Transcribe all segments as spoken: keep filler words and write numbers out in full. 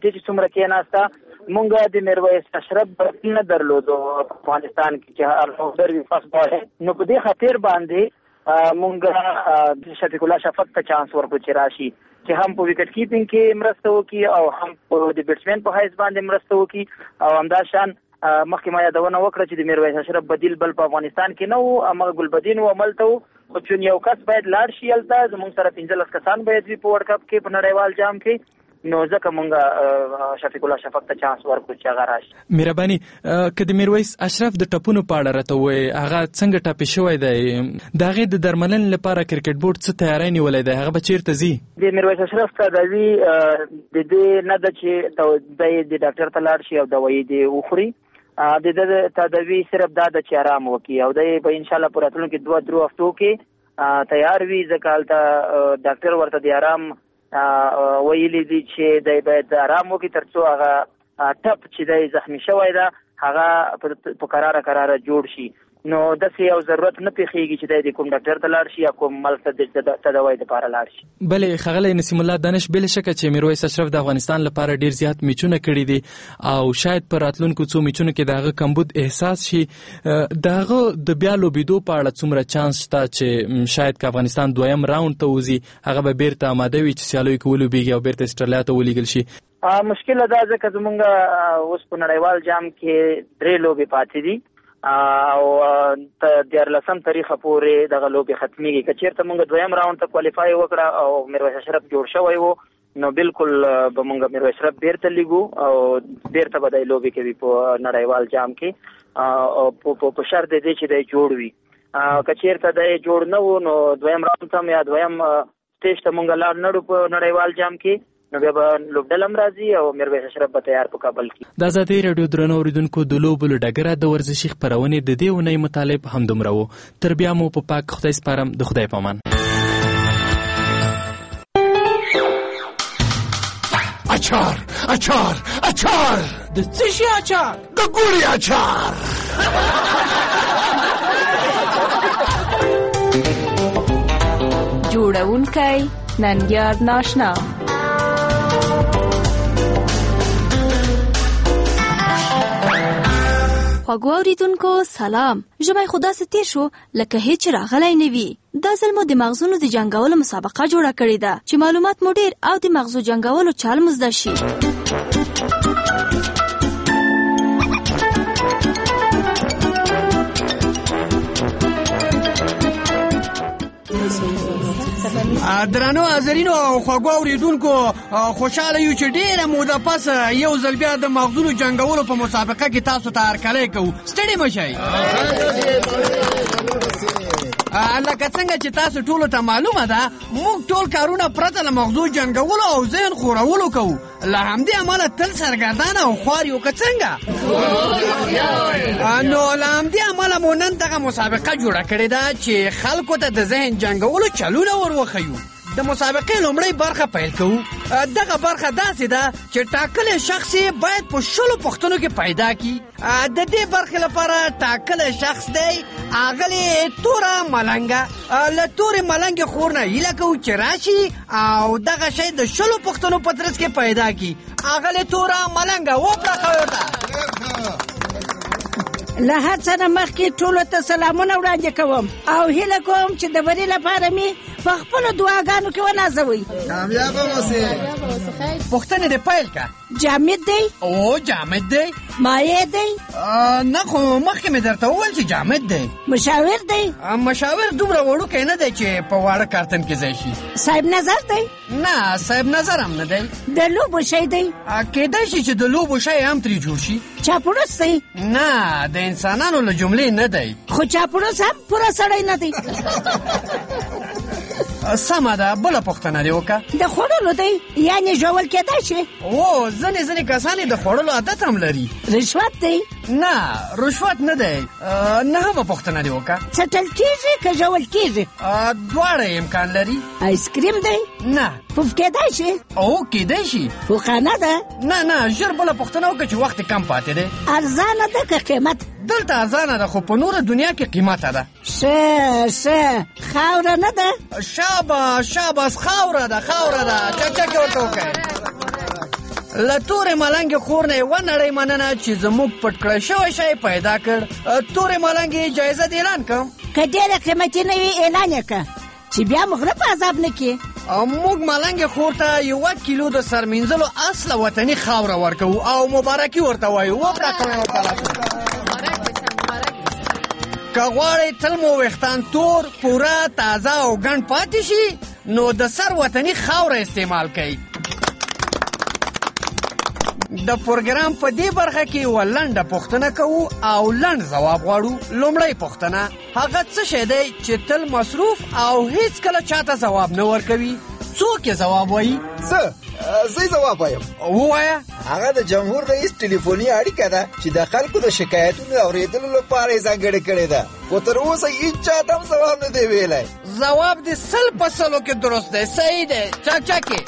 کمیټې چې څومره کېناسته مونږ د میرویس اشرف بدیل نه درلودو افغانستان کې چې الراؤنډر وي فاست بالر. نو په دې خاطر باندې مونږ شفیق الله شفق ته چانس ورکړو چې راشي چې هم په وکټ کیپینګ کې مرسته وکړي او هم په د بیټسمن په حیث باندې مرسته وکړي او همداشان مخکې ما یادونه وکړه چې د میرویس اشرف بدیل بل په افغانستان کې نه وو، هغه ګلبدین و عمل ته وو، خو چون یو کس باید لاړ شي هلته زموږ سره پنځلس کسان باید وي په ورلډ کپ کې په نړیوال جام کې، نو ځکه مونږ شفیق الله شفق ته چانس ورکړو چې هغه راشي. مهرباني که د میرویس اشرف د ټپونو په اړه راته ووایې هغه څنګه ټاپې شوی دی، د هغې د درملنې لپاره کرکټ بورډ څه تیاری نیولی دی، هغه به چیرته ځي؟ د میرویس اشرف تداوي د دې نه ده چې دی د ډاکټر ته لاړ شي او دوایي دې وخوري، د ده تداوي صرف دا ده چې آرام وکړي او دی به انشاءالله په راتلونکي دوه درو هفتو کې تیار وي، ځکه هلته ډاکټر ورته د آرام ویلی دي چې دی باید آرام وکړي تر څو هغه ټپ چې دی زخمی شوی ده هغه په قراره قراره جوړ شي. نو داسې یو ضرورت نه پیښیږي چې دی د کوم ډاکټر ته لاړ شي یا کوم ملک ته د تداوی دپاره لاړ شي. بلې ښاغلی نسیم الله دانش بې له شکه چې میرویس اشرف د افغانستان لپاره ډېر زیات میچونه کړي دي او شاید په راتلونکو څو میچونو کې د هغه کمبود احساس شي، د هغه د بیا لوبېدو په اړه څومره چانس شته چې شاید که افغانستان دویم راوند ته وځي هغه به بیرته آماده وي چې سیالیو کې ولوبېږي او بیرته اسټرالیا ته ولیږل شي؟ مشکله دا ځکه زمونږ اوس په نړیوال جام کې درې لوبې پاتې دي او تر دیارلسم تاریخه پورې دغه لوبې ختمیږي. که چېرته موږ دویم راوند ته کوالیفای وکړه او میرویس اشرف جوړ شوی و نو بالکل به موږ میرویس اشرف بیرته لیږو او بیرته به دی لوبې کوي په نړیوال جام کې په شرط دی چې دی جوړ وي. که چېرته دی جوړ نه و نو دویم راوند ته یا دویم سټیج ته موږ لاړ نړو په نړیوال جام کې نو بیا به لوبډله هم راځي او میرویس اشرف به تیار په کابل کې. د ازادۍ راډیو درنو اورېدونکو د لوبو له ډګره د ورزشي خپرونې د دې اونۍ مطالب همدومره و. تر بیا مو په پاک خدای سپارم، د خدای په امان. اچار اچار اچار د څه شي اچار؟ د ګوړې اچار. جوړونکی ننګیار ناشنا. خواږو اوریدونکو سلام، ژمی خو داسې تیر شو لکه هیڅ راغلی نه وي. دا ځل مو د مغزونو د جنګولو مسابقه جوړه کړې ده چې معلومات مو ډیر او د مغزو جنګولو چال مو زده شي. درنو حاضرینو او خواږو اوریدونکو خوشاله یو چې ډیره موده پس یو ځل بیا د مغزونو جنګولو په مسابقه کې تاسو ته هرکلی کوو. ستړي مه شئ. لکه څنګه چې تاسو ټولو ته معلومه ده موږ ټول کارونه پرته له مغزو جنګولو او ذهن خورولو کوو، له همدې امله تل سرګردانه او خوار یو. که څنګه نو له همدې امله مو نن دغه مسابقه جوړه کړې ده چې خلکو ته د ذهن جنګولو چلونه ور وښیو. د مسابقې لومړی برخه پیل کوو. دغه برخه داسې ده چې ټاکلی شخص باید په شلو پوښتنو کې پیدا کړي. د دې برخې لپاره ټاکلی شخص دی اغلې توره ملنګه. له تورې ملنګې خور نه هیله کوو چې راشي او دغه شی د شلو پوښتنو په ترڅ کې پیدا کړي. اغلې توره ملنګه وپړه ورته. له هر څه نه مخکې ټولو ته سلامونه وړاندې کوم او هیله کوم چې د بري لپاره مې په خپلو دعاګانو کې ونازوئ. کامیابه اوسئ. پوښتنې دې پیل کړه. جامد دی؟ او جامد دی. مایع دی؟ نه خو مخکې مې درته وویل چې جامد دی. مشاور دی؟ مشاور دومره وړوکی نه دی چې په واړه کارتن کې ځای شي. صاحب نظر دی؟ نه صاحب نظر هم نه دی. د لوبو شی دی؟ کېدای شي چې د لوبو شی هم ترې جوړ شي. چاپړوس دی؟ نه د انسانانو له جملې نه دی. خو چاپړوس هم پوره سړی نه دی. سمه ده، بله پوښتنه دې وکړه. د خوړلو دی یعنې ژول کېدای شي؟ او ځینې ځینې کسان د خوړلو عادت هم لري. رشوت دی؟ نه رشوت نه دی. نهمه پوښتنه دې وکړه. څټل کېږي که ژول کېږي؟ دواړه امکان لري. آیسکریم دی؟ نه. پوف کېدای شي؟ او کېدای شي. پوخانه ده؟ نه نه ژر بله پوښتنه وکړه چې وخت کم پاتې دی. ارزانه ده که قیمت؟ دلته ارزانه ده خو په نوره دنیا کې قیمته ده. ښه ښه خاوره نه ده؟ شاباس شاباس خاوره ده خاوره ده. چکچکې ورته وکړئ. له تورې ملنګې خور نه یوه نړۍ مننه چې زموږ پټ کړی شوی شی پیدا کړ. تورې ملنګې جایزه دې اعلان کړم. که ډېره قیمتي نه وي اعلان یې کړه چې بیا موږ نه په عذاب نه کړي. موږ ملنګې خور ته یوه کیلو د سرمینځلو اصله وطني خاوره ورکوو او مبارکي ورته وایو. وپړه کوئ ورته. که غواړئ تل مو ویښتان تور، پوره، تازه او ګڼ پاتې شي نو د سر وطني خاوره استعمال کړئ. د پروګرام په دې برخه کې یوه لنډه پوښتنه کوو او لنډ ځواب غواړو. لومړی پوښتنه: هغه څه شی دی چې تل مصروف او هیڅ کله چاته ځواب نه ورکوي؟ څوک یې ځواب وایي؟ زه زه ځواب وایم. ووایه. هغه د جمهور رئیس ټلیفوني اړیکه ده چې د خلکو د شکایتونو اورېدلو لپاره یې ځانګړې کړې ده، خو تر اوسه هیچا ته هم ځواب نه دی ویلی. ځواب دې سل په سلو کې درست دی. صحیح دی. چک چکې.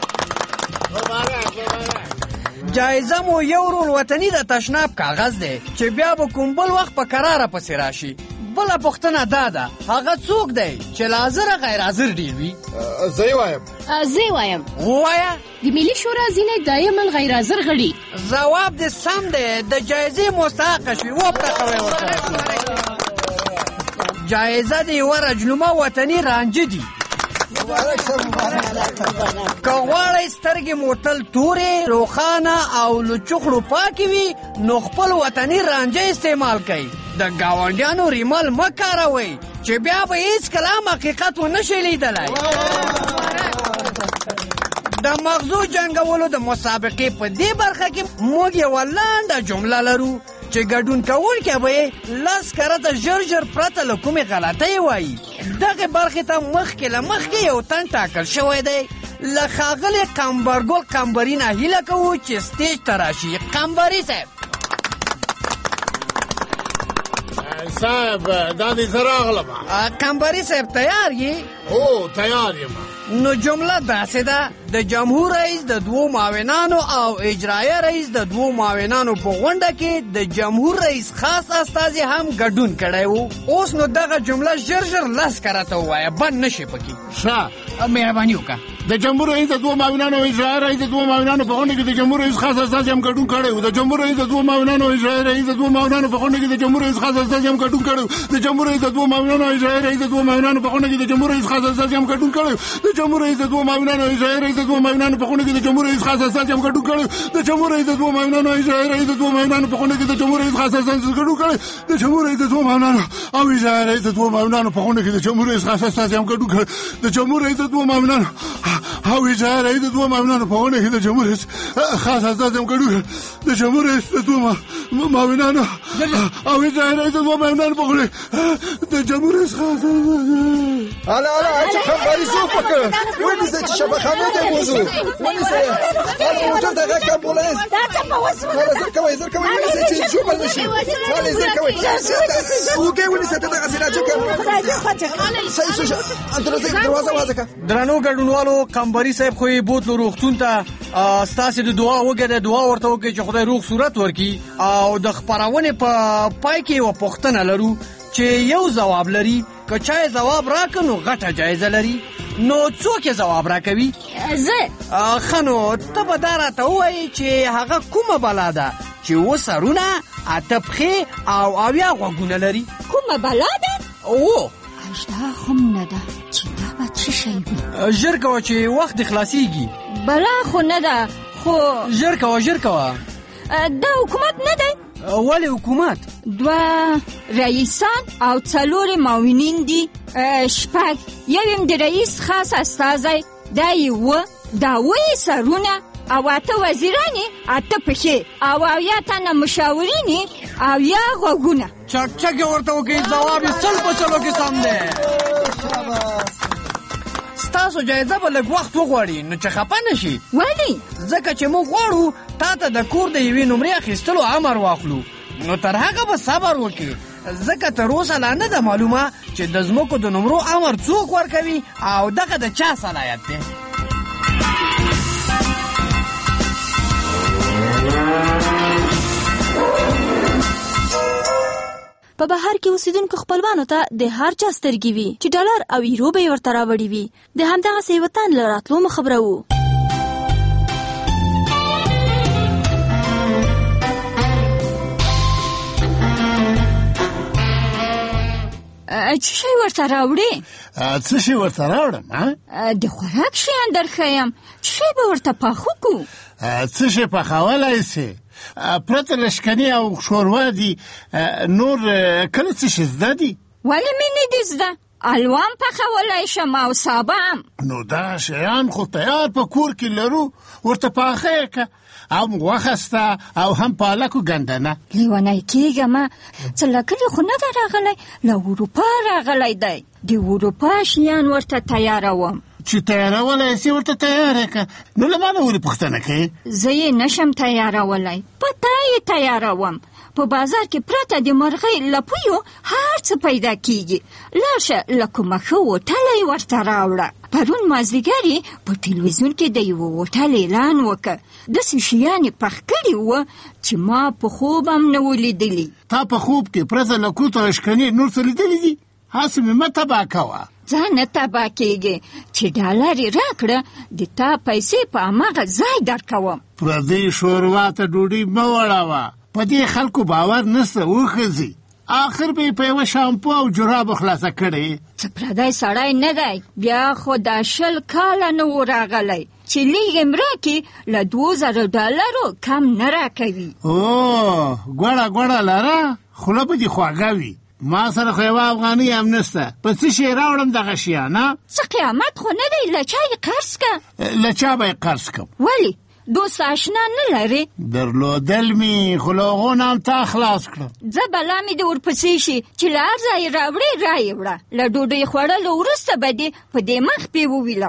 جایزه مو یو رول وطني د تشناب کاغذ دی چې بیا به کوم بل وخت په کراره پسې راشي. بله پوښتنه دا ده: هغه څوک دی چې له حاضره غیر حاضر ډېر وي؟ زه یې وایم. زه یې وایم. ووایه. د ملي شورا ځینې دایما غیر حاضر غړي. ځواب دې سم دی. د جایزې مستحقه شوي. وپړه کوئ ورته. جایزه د یوه رجنما وطني رانجه دي. که غواړئ سترګې مو تل تورې، روښانه او له چخړو پاکې وي نو خپل وطني رانجه استعمال کړئ. د ګاونډیانو ریمل مه کاروئ چې بیا به هېڅکله هم حقیقت ونه شئ لیدلی. د مغزو جنګولو د مسابقې په دې برخه کې موږ یوه لنډه جمله لرو چې ګډون کوونکی به یې لس کرته ژر ژر پرته له کومې غلطۍ وایي. دغې برخې ته مخکې له مخکې یو تن ټاکل شوی دی. له ښاغلي قمبرګل قمبري نه هیله کوو چې سټیج ته راشي. قمبري صاحب. صاحب دا دې زه راغلم. قمبري صاحب تیار یې؟ هو تیار یم. نو جمله داسې ده: د جمهور رئیس د دوو معاونانو او اجرایه رئیس د دوو معاونانو په غونډه کې د جمهور رئیس خاص استازي هم ګډون کړی و. اوس نو دغه جمله ژر ژر لس کرته ووایه، بند نشي پکې. ښه، مهرباني وکړه. د جمهور رئیس د دوو معاونانو او اجرایه رئیس د دوو معاونانو په غونډه کې د جمهور رئیس خاص استازي هم ګډون کړی و. د جمهور رئیس د دوو معاونانو او اجرایه رئیس د دوو معاونانو په غونډه کې د جمهور رئیس خاص استازي هم ګډون کړی و. د جمهور رئیس د دوو معاونانو او اجرایه رئیس د دوو معاونانو په غونډه کې د جمهور رئیس خاص استازي هم ګډون کړی و. د جمهور رئیس د دوو معاونانو او اجرایه رئیس د دوو معاونانو په غونډه کې د جمهور رئیس خاص استازي هم ګډون کړی و. د جمهور رئیس د دوو معاونانو او اجرایه رئیس د دوو معاونانو په غونډه کې د جمهور رئیس خاص استازي ګډون کړی و. د جمهور رئیس د دوو معاونانو او اجرایه رئیس د دوو معاونانو په غونډه کې د جمهور رئیس خاص استازي هم ګډون کړی و. د جمهور رئیس د دوو معاونانو او اجرایه رئیس د دوو معاونانو په غونډه کې د جمهور رئیس خاص استازي هم ګډون کړی و. د جمهور رئیس د دوو معاونانو او اجرایه رئیس د دوو معاونانو په غونډه د جمهور رئیس خاص الا الا چې خبرې څوک وکړ ونیسه چې شبخانه دې موضوع ونیسه تاسو موټر دغه کمبولانس دا څه په وسو زر کوي زر کوي ونیسه چې جوړ نشي خالي زر کوي اوګه ونیسه ته دغه سره چې صحیح شو اندرځي دروازه وازه. درنو ګډونوالو، قمبري صاحب خو یې بوتلو روغتون ته. ستاسې د دعا وګړه دعا ورته وکړئ چې خدای روغ صورت ورکړي. او د خپرونې په پای کې یوه پوښتنه لرو چې یو ځواب لري. که چا یې ځواب راکړ نو غټه جایزه لري. نو څوک یې ځواب راکوي؟ زه. ښه نو ته به دا راته ووایې چې هغه کومه بلا ده چې اووه سرونه، اته پښې او اویا غوږونه لري؟ کومه بلا ده؟ اوه اژدها هم نه ده چې دا به څه شی وي. ژر کوه چې وخت دې خلاصېږي. بلا خو نه ده، خو ژر کوه ژر کوه. دا حکومت نه دی؟ ولې حکومت؟ دوه رئیسان او څلور معاونین دي. شپږ یو یم د رئیس خاص استازی، دا یې اووه، دا اووه سرونه او اته وزیرانې، اته پښې او اویا تنه مشاورینې، اویا غوږونه. چک چک یې ورته وکړئ. ځواب یې سل په سلو کې سم دی. ستاسو جایزه به لږ وخت وغواړي نو چې خفه نه شي. ولې؟ ځکه چې موږ غواړو تا ته د کور د یوې نمرې اخیستلو امر واخلو. نو تر هغه به صبر وکړي، ځکه تر اوسه لا نه ده معلومه چې د ځمکو د نمرو امر څوک ورکوي او دغه د چا صلاحیت دی. په بهر کې اوسیدونکو خپلوانو ته د هر چا سترګې وي چې ډالر او یورو به یې ورته راوړي وي. د همدغسې وطن له راتلو مو خبروو. څه شی ورته راوړې؟ څه شی ورته راوړم؟ د خوراک شیان درښیم، څه شی به ورته پاخه کړو؟ څه شی پخولی سې؟ پرته له شکني او ښوروا دي نور کله څه شی زده دي؟ ولې مې نه دي زده؟ الوان پخولی شم او سابه هم. نو دا شیان خو تیار په کور کې لرو، ورته پاخه یې که، هم غوښه سته او هم پالک و ګندنه. لیونی کېږم، څه له کلي خو نه ده راغلی، له اروپا راغلی دی. د اروپا شیان ورته تیاروم. چې تیارولی سې ورته تیار یې که، نو له ما نه ولې پوښتنه کوې؟ زه یې نشم تیارولی، په تا یې تیاروم. په بازار کې پرته د مرغۍ لپیو هر څه پیدا کیږي. لاړشه له کومه ښه هوټله یې ورته راوړه. پرون مازدیګر یې په ټلویزیون کې د یوه هوټل اعلان وکړ. داسې شیان یې پخ کړي وه چې ما په خوب هم نه و لیدلي. تا په خوب کې پرته له کوتو او شکنې نور څه لیدلي دي؟ هسې مې مه تباه کوه. ځان نه تباه کېږې، چې ډالر یې راکړه د تا پیسې په هماغه ځای درکوم. پردۍ شوروا ته ډوډۍ مه وړوه، په دې خلکو باور نسته وښځي. آخر به یې په یوه شامپو او جرابو خلاصه کړې. څه پردی سړی نه دی، بیا خو دا شل کاله نه و راغلی چې لیږ یې راکړي له دوو زرو ډالرو کم نه راکوي. او ګوړه ګوړه لره، خوله به دې خواږه وي. ما سره خو یوه افغانۍ هم نسته، په څه شی راوړم دغه شیان؟ څه قیامت خو نه دی، له چا یې قرض که؟ له چا به یې قرض کم؟ ولې دوست آشنا نه لرې؟ درلودل مې، خو له هغو نه هم تا خلاص کړم. زه بلا مې د ورپسې شي چې له هر ځای راوړې را یې وړه. له ډوډۍ خوړلو وروسته به دې په دې مخ پې وویلم.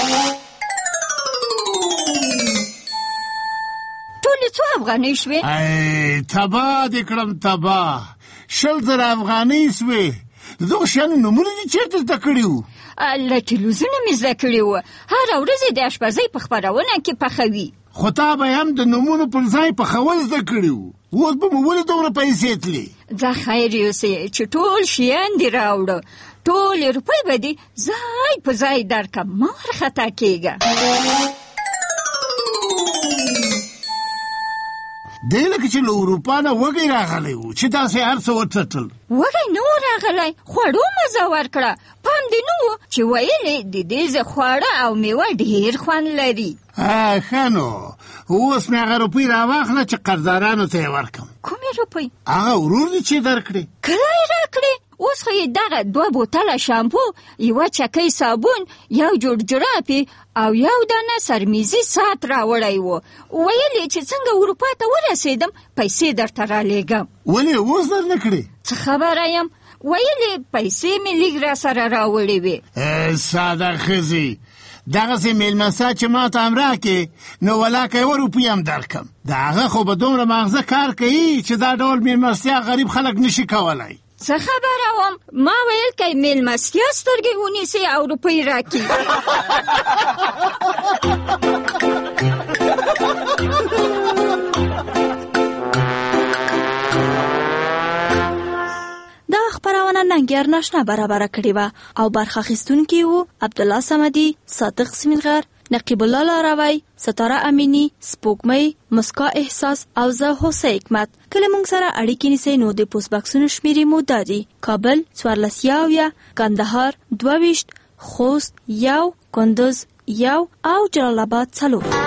ټولې څو افغانۍ شوې؟ ای تباه دې کړم تباه، شل زره افغانۍ سوې. دغه شیانو نومونه دې چېرته زده کړي وو؟ له ټلویزیونه مې زده کړي وو. هره ورځ یې د اشپزۍ په خپرونه کې پخوي. خو تا به هم د نومونو پر ځای پخول زده کړي وو، اوس به مو ولې دومره پیسې تلې؟ ځه خیر یوسې چې ټول شیان دې راوړه، ټولې روپۍ به دې ځای په ځای درکړم، مه وارخطا کېږه. دی لکه چې له اروپا نه وږی راغلی و چې داسې هر څه وڅټل. وږی نه و راغلی، خوړو مزه ورکړه. پام دې نه و چې ویلې د دې زه خواړه او میوه ډېر خوند لري. ښه نو اوس مې هغه روپۍ راواخله چې قرضدارانو ته یې ورکړم. کومې روپۍ؟ هغه ورور دې چې درکړې. کله یې راکړې؟ اوس خو یې دغه دوه بوتله شامپو، یوه چکۍ صابون، یو جوړ جرابې او یو دانه سرمیزي ساعت راوړی و. ویل یې چې څنګه اروپا ته ورسېدم پیسې درته رالیږم. ولې اوس در نه کړې؟ څه خبره یم، ویل یې پیسې مې لږ را سره راوړې وې. ساده ښځې، دغسې مېلمسته چې ما ته هم راکې نو ولاکه یوه روپۍ هم درکړم. د هغه خو به دومره ماغزه کار کوي چې دا ډول مېلمستیا غریب خلک نشي کولی. څه خبره وم، ما ویل که مېلمستیا سترګې ونیسي او روپۍ راکړي. دا خبرونه ننګیار ناشنا برابره کړې وه او برخه اخیستونکي وو عبدالله صمدي، صادق سمیلغر، نقیب الله لاروی، ستاره امینی، سپوږمۍ، مسکا احساس او زه هوسه حکمت. کله موږ سره اړیکې نیسئ نو د پوسټ باکسونو شمیرې مو دا دي: کابل څوارلس یاویه، کندهار دوه ویشت، خوست یو، کندوز یو او جلال آباد څلور.